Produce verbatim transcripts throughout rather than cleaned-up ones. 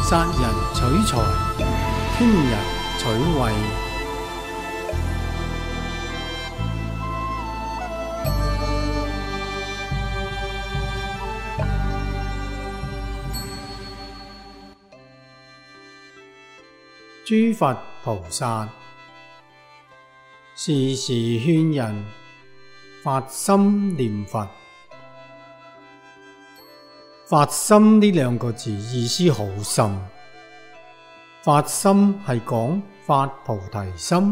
殺人取財，傾人取位。諸佛菩薩時時勸人發心念佛。發心呢兩個字意思好深，發心係講發菩提心，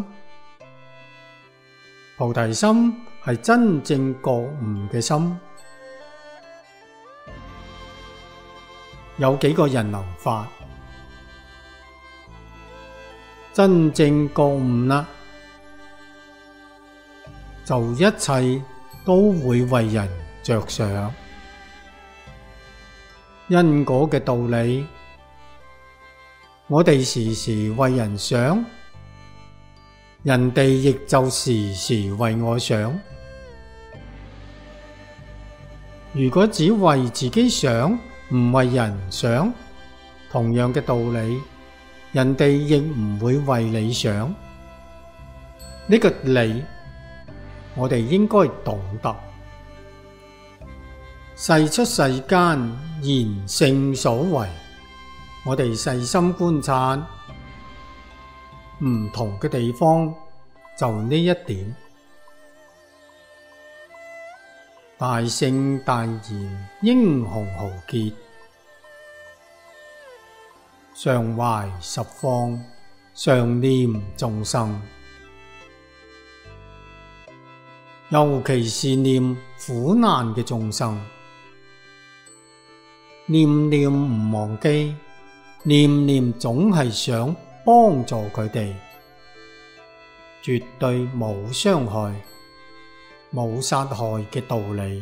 菩提心係真正覺悟嘅心。有幾個人能發？真正覺悟啦，就一切都會為人着想。因果嘅道理，我哋時時為人想，人哋亦就時時為我想。如果只為自己想，唔為人想，同樣嘅道理，人哋亦唔會為你想。呢個理，我哋應該懂得。世出世間，賢聖所為，我哋細心觀察，唔同嘅地方就呢一點。大聖大賢，英雄豪傑，常懷十方，常念眾生，尤其是念苦難嘅眾生。念念唔忘記，念念總係想幫助佢哋，絕對冇傷害、冇殺害嘅道理。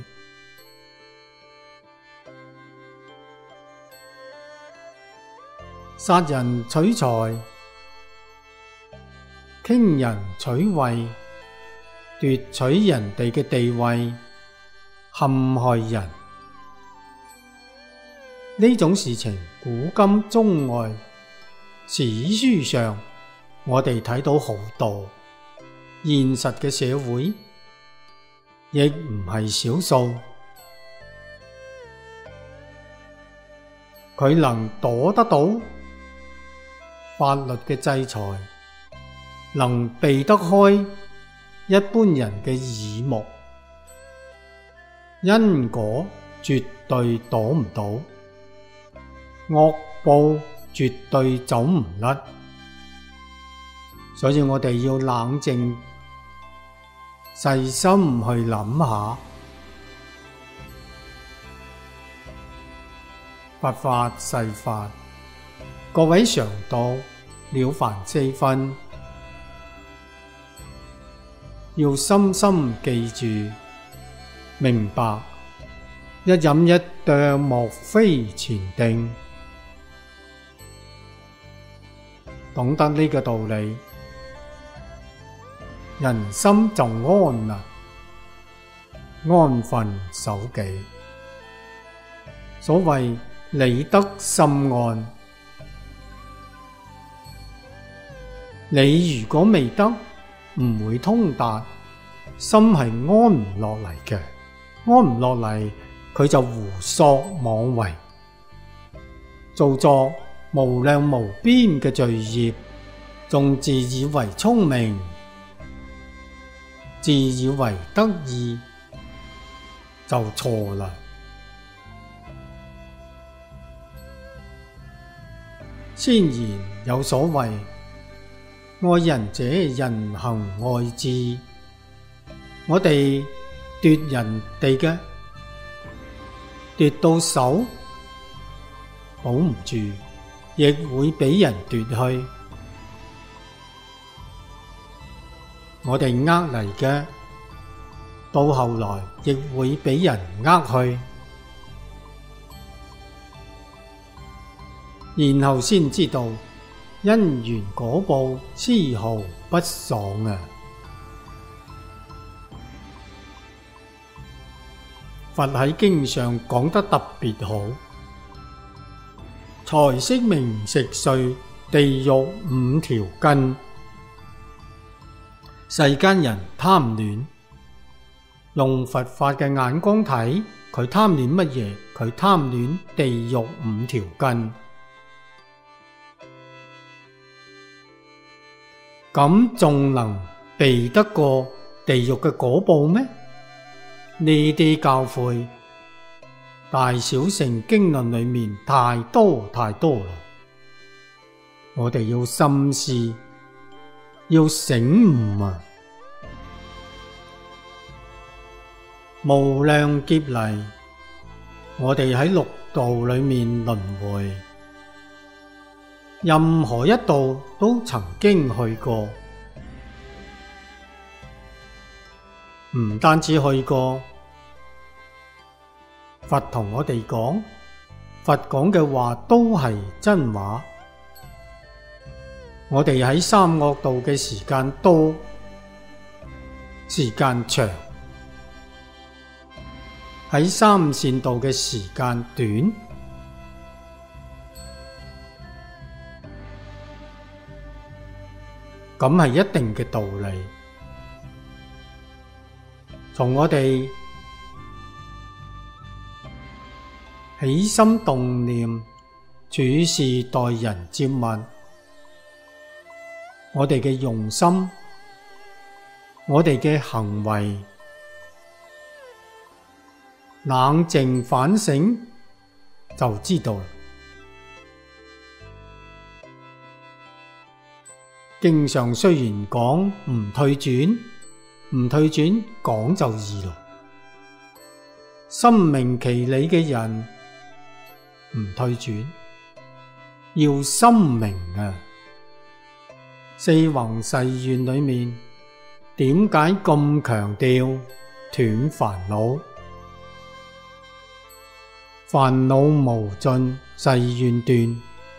殺人取財，傾人取位，奪取人哋嘅地位，陷害人。呢種事情古今中外史書上我哋睇到好多，現實嘅社會亦唔係少數。佢能躲得到法律嘅制裁，能避得開一般人嘅耳目，因果絕對躲唔到，惡報絕對走唔甩，所以我哋要冷靜細心去諗下。佛法世法，各位常道了凡四訓，要深深記住，明白一飲一啄莫非前定。懂得呢個道理，人心就安啦，安分守己。所謂理得心安，理如果未得，唔會通達，心係安唔落嚟嘅，安唔落嚟，佢就胡作妄為，做作無量無邊嘅罪業，仲自以為聰明，自以為得意，就錯啦。先賢有所謂，愛人者，人行愛之。我哋奪人哋嘅，奪到手，保唔住，亦會俾人奪去。我哋呃嚟嘅，到後來亦會俾人呃去，然後先知道因緣果報絲毫不爽啊！佛喺經上講得特別好， 才識明食髓地獄五條根。世間人貪戀，用佛法嘅眼光睇，佢貪戀乜嘢？佢貪戀地獄五條根。咁仲能避得過地獄嘅果報咩？呢啲教誨，大小乘經論裏面太多太多啦，我哋要深思，要醒悟啊！無量劫嚟，我哋喺六道裏面輪迴，任何一道都曾經去過，唔單止去過。佛同我哋講，佛講嘅話都係真話。我哋喺三惡道嘅時間多，時間長；喺三善道嘅時間短。咁係一定嘅道理。從我哋起心動念、處事待人接物，我哋嘅用心，我哋嘅行為，冷靜反省就知道啦。經上雖然講唔退轉，唔退轉講就易咯。深明其理嘅人唔退轉，要深明啊！四弘誓願裏面點解咁強調斷煩惱？煩惱無盡，誓願斷。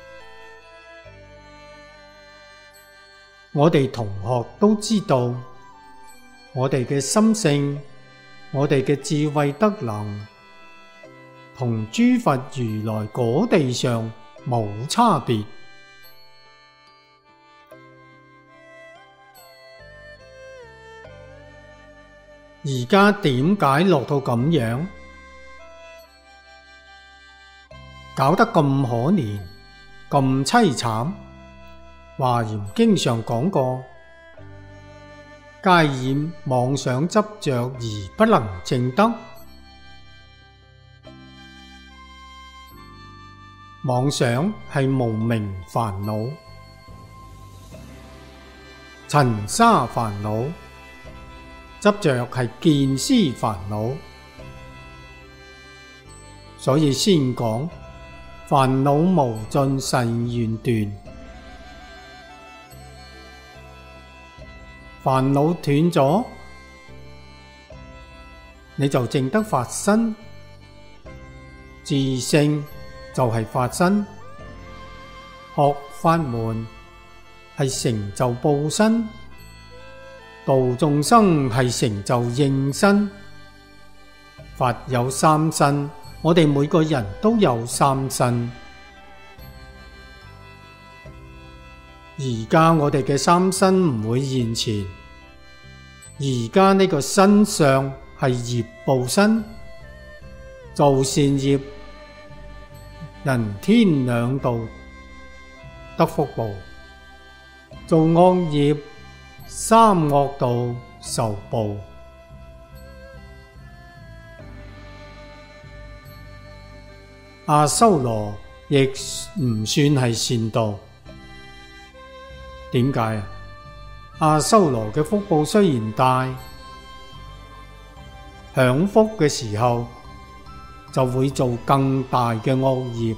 我哋同學都知道，我哋嘅心性，我哋嘅智慧德能，同諸佛如來果地上冇差別。而家點解落到咁樣，搞得咁可憐，咁淒慘？華嚴經上講過，皆染妄想執着而不能證得。妄想係無明煩惱，塵沙煩惱，執着係見思煩惱，所以先講煩惱無盡，誓願斷。煩惱斷咗，你就證得法身。自性就係法身，學法門係成就報身，度眾生係成就應身。佛有三身，我哋每個人都有三身。而家我哋嘅三身唔會現前，而家呢個身相係業報身，做善業，人天兩道得福報；做惡業，三惡道受報。阿修羅亦唔算係善道。點解啊？阿修羅嘅福報雖然大，享福嘅時候就會做更大嘅惡業，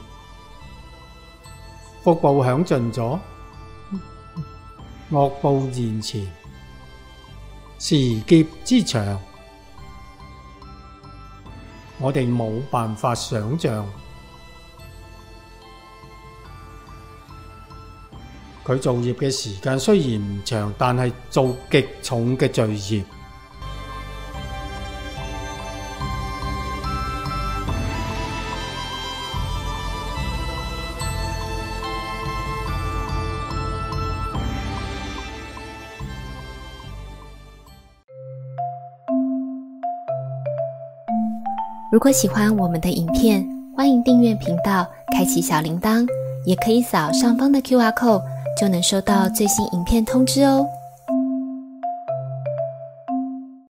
福報享盡咗，惡報現前，時劫之長，我哋冇辦法想象。佢造業嘅時間雖然唔長，但係做極重嘅罪業。 如果喜欢我们的影片，欢迎订阅频道，开启小铃铛，也可以扫上方的 Q R code， 就能收到最新影片通知哦。